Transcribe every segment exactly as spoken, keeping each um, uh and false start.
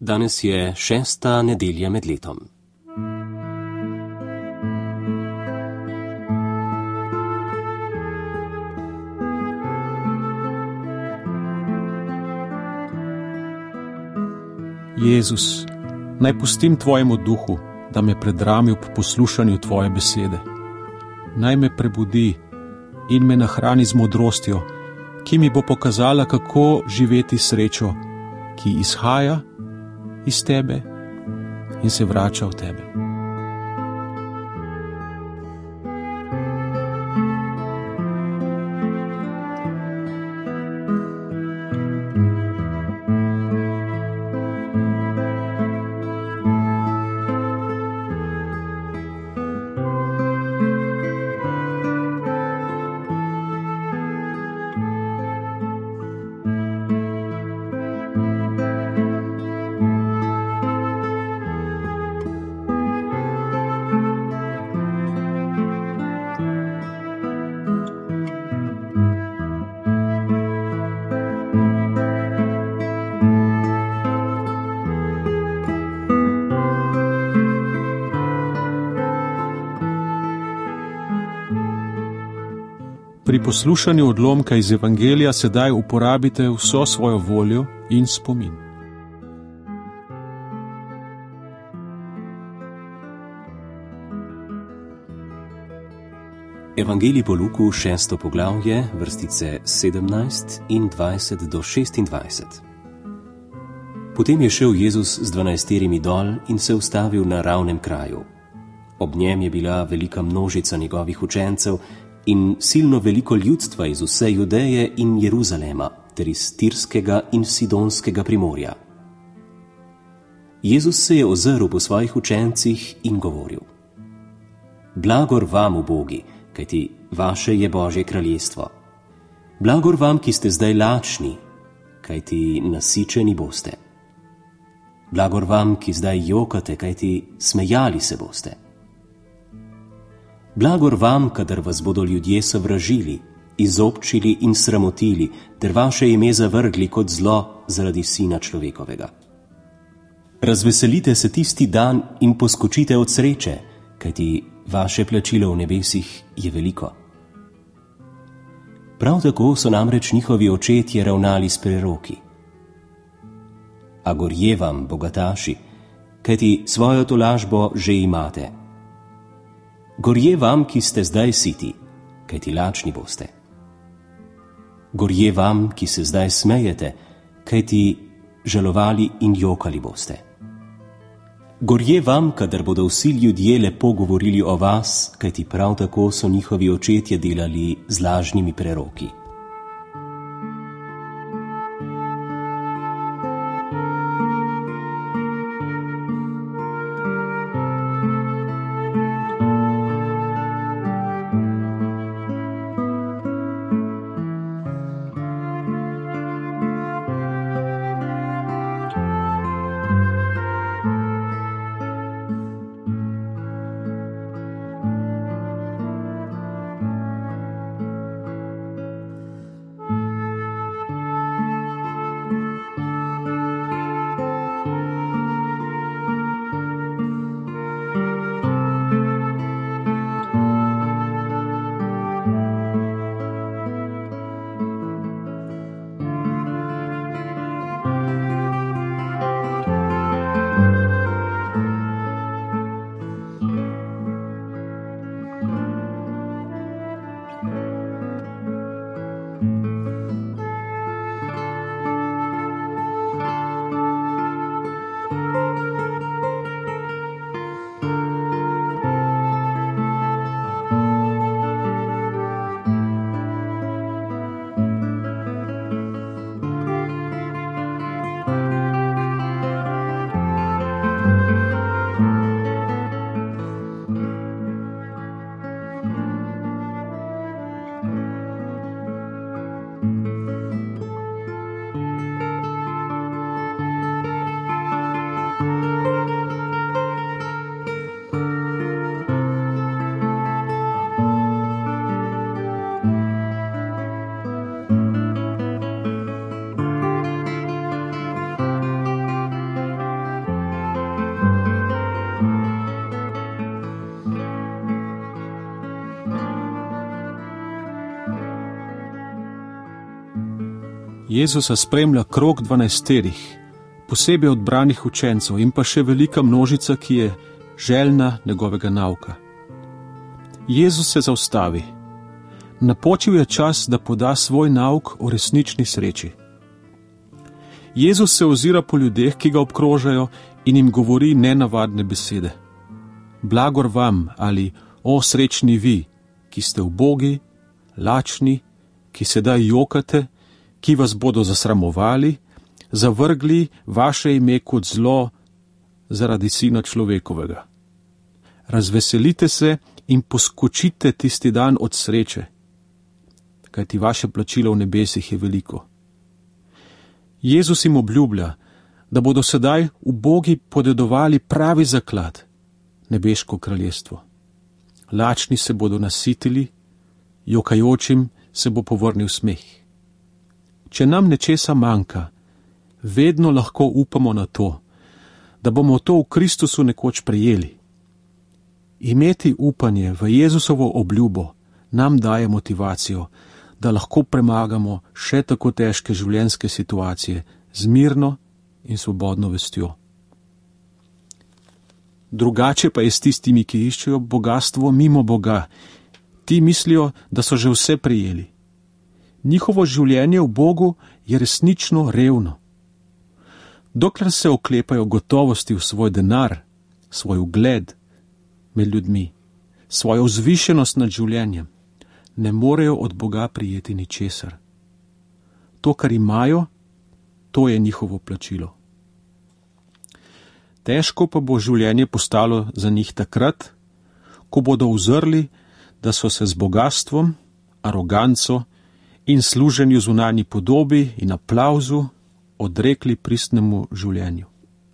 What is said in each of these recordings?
Danes je šesta nedelja med letom. Jezus, naj pustim tvojemu duhu, da me predrami ob poslušanju tvoje besede. Naj me prebudi in me nahrani z modrostjo, ki mi bo pokazala, kako živeti srečo, ki izhaja iz tebe in se vrača v tebe. Pri poslušanju odlomka iz Evangelija sedaj uporabite vso svojo voljo in spomin. Evangelij po Luku, šesto poglavje, vrstice sedemnajst in dvajset do šestindvajset. Potem je šel Jezus z dvanajsterimi dol in se ustavil na ravnem kraju. Ob njem je bila velika množica njegovih učencev in silno veliko ljudstva iz vse Judeje in Jeruzalema, ter iz Tirskega in Sidonskega primorja. Jezus se je ozrl po svojih učencih in govoril: Blagor vam, ubogi, kajti vaše je Božje kraljestvo. Blagor vam, ki ste zdaj lačni, kajti nasičeni boste. Blagor vam, ki zdaj jokate, kajti smejali se boste. Blagor vam, kadar vas bodo ljudje sovražili, izobčili in sramotili, ter vaše ime zavrgli kot zlo zaradi Sina človekovega. Razveselite se tisti dan in poskočite od sreče, kajti vaše plačilo v nebesih je veliko. Prav tako so namreč njihovi očetje ravnali s preroki. A gorje vam, bogataši, kajti svojo tolažbo že imate. Gorje vam, ki ste zdaj siti, kajti lačni boste. Gorje vam, ki se zdaj smejete, kajti žalovali in jokali boste. Gorje vam, kadar bodo vsi ljudje lepo govorili o vas, kajti prav tako so njihovi očetje delali z lažnimi preroki. Jezusa spremlja krog dvanajsterih, posebej odbranih učencev in pa še velika množica, ki je željna njegovega nauka. Jezus se zaustavi. Napočil je čas, da poda svoj nauk o resnični sreči. Jezus se ozira po ljudeh, ki ga obkrožajo, in jim govori nenavadne besede. Blagor vam ali o srečni vi, ki ste ubogi, lačni, ki sedaj jokate, ki vas bodo zasramovali, zavrgli vaše ime kot zlo zaradi Sina človekovega. Razveselite se in poskočite tisti dan od sreče, kajti vaše plačilo v nebesih je veliko. Jezus jim obljublja, da bodo sedaj ubogi podedovali pravi zaklad, nebeško kraljestvo. Lačni se bodo nasitili, jokajočim se bo povrnil smeh. Če nam nečesa manjka, vedno lahko upamo na to, da bomo to v Kristusu nekoč prejeli. Imeti upanje v Jezusovo obljubo nam daje motivacijo, da lahko premagamo še tako težke življenjske situacije z mirno in svobodno vestjo. Drugače pa je s tistimi, ki iščejo bogastvo mimo Boga. Ti mislijo, da so že vse prijeli. Njihovo življenje v Bogu je resnično revno. Dokler se oklepajo gotovosti v svoj denar, svoj ugled med ljudmi, svojo vzvišenost nad življenjem, ne morejo od Boga prijeti ničesar. To, kar imajo, to je njihovo plačilo. Težko pa bo življenje postalo za njih takrat, ko bodo uzrli, da so se z bogatstvom, aroganco in služenju zunanji podobi in aplavzu odrekli pristnemu življenju.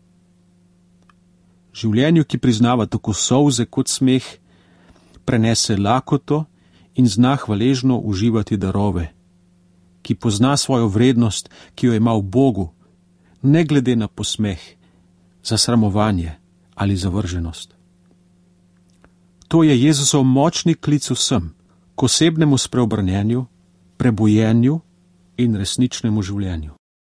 Življenju, ki priznava tako solze kot smeh, prenese lakoto in zna hvaležno uživati darove, ki pozna svojo vrednost, ki jo ima v Bogu, ne glede na posmeh, zasramovanje ali zavrženost. To je Jezusov močni klic vsem, k osebnemu spreobrnjenju, prebojenju in resničnemu življenju.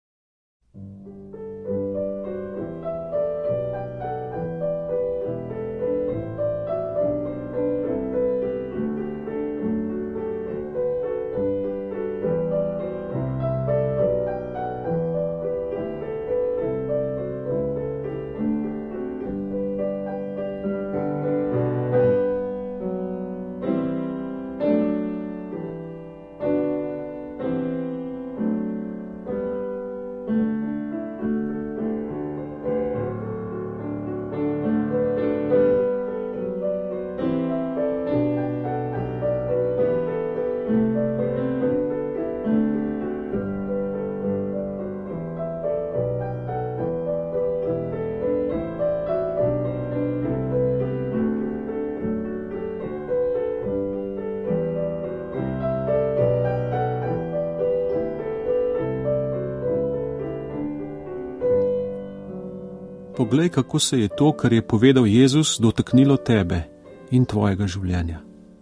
Poglej, kako se je to, kar je povedal Jezus, dotaknilo tebe in tvojega življenja.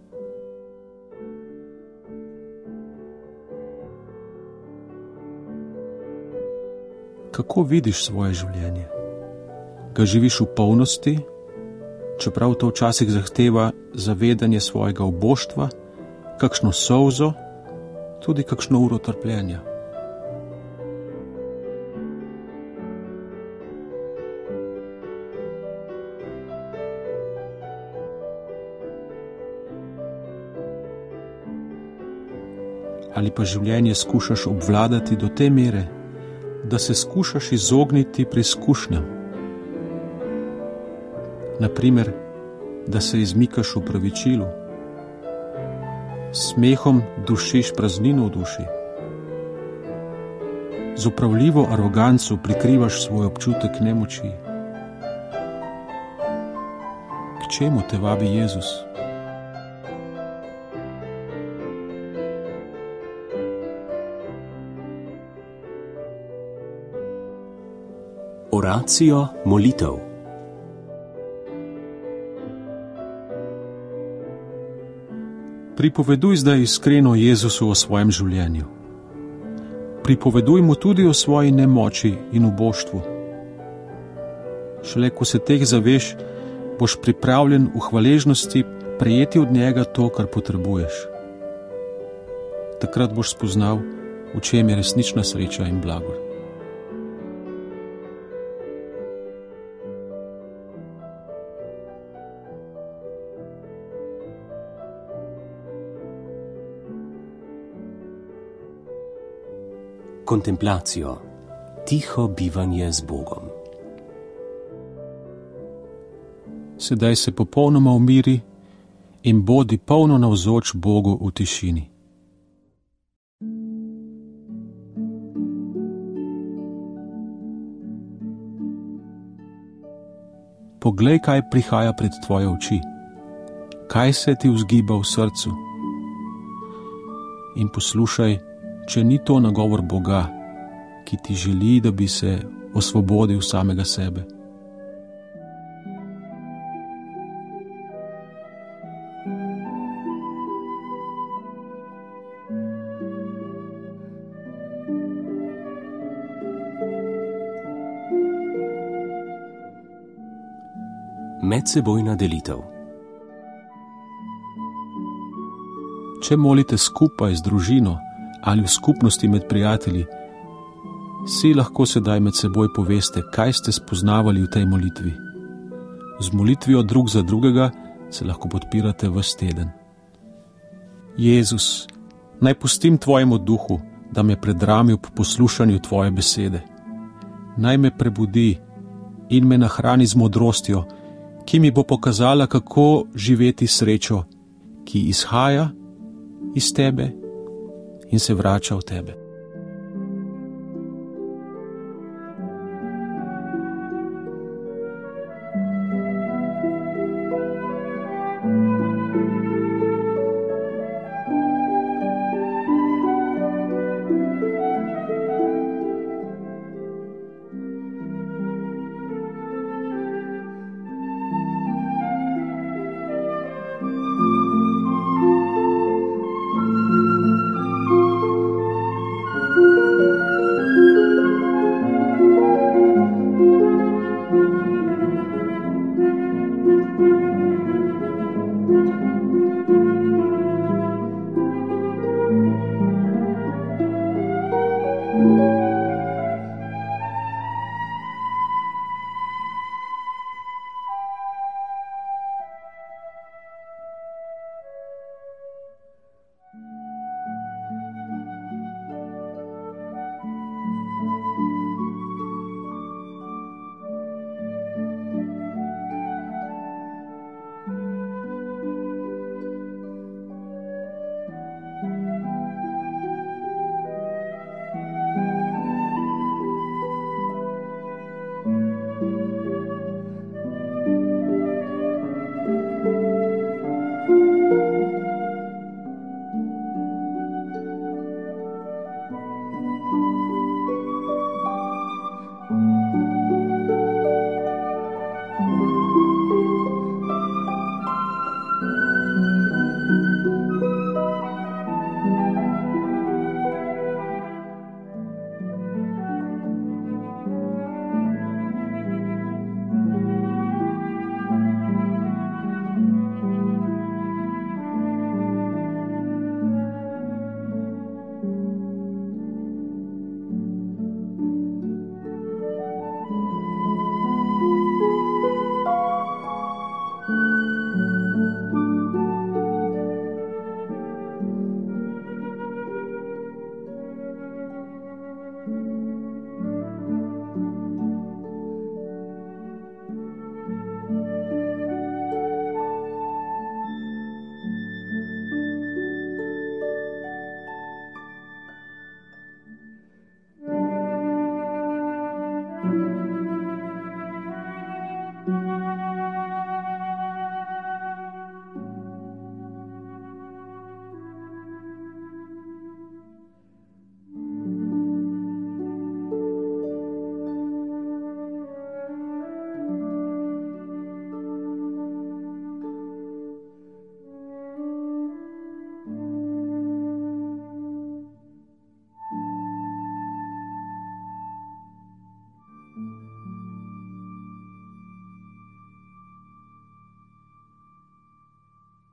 Kako vidiš svoje življenje? Ga živiš v polnosti, čeprav to včasih zahteva zavedanje svojega oboštva, kakšno solzo, tudi kakšno uro trpljenja. Ali pa življenje skušaš obvladati do te mere, da se skušaš izogniti preizkušnjam. Naprimer, da se izmikaš opravičilu, s smehom dušiš praznino v duši, z opravljivo aroganco prikrivaš svoj občutek nemoči. K čemu te vabi Jezus? Oracijo molitev. Pripoveduj zdaj iskreno Jezusu o svojem življenju. pripoveduj mu tudi o svoji nemoči in uboštvu. Šele ko se teh zaveš, boš pripravljen v hvaležnosti prejeti od njega to, kar potrebuješ. Takrat boš spoznal, v čem je resnična sreča in blagor. Kontemplacijo, tiho bivanje z Bogom. Sedaj se popolnoma umiri in bodi polno navzoč Bogu v tišini. Poglej, kaj prihaja pred tvoje oči, kaj se ti vzgiba v srcu. In poslušaj, če ni to nagovor Boga, ki ti želi, da bi se osvobodil samega sebe. Medsebojna delitev. Če molite skupaj z družino ali v skupnosti med prijatelji, si lahko sedaj med seboj poveste, kaj ste spoznavali v tej molitvi. Z molitvijo drug za drugega se lahko podpirate ves teden. Jezus, naj pustim tvojemu duhu, da me predrami ob poslušanju tvoje besede. Naj me prebudi in me nahrani z modrostjo, ki mi bo pokazala, kako živeti srečo, ki izhaja iz tebe in se vrača v tebe. Thank you.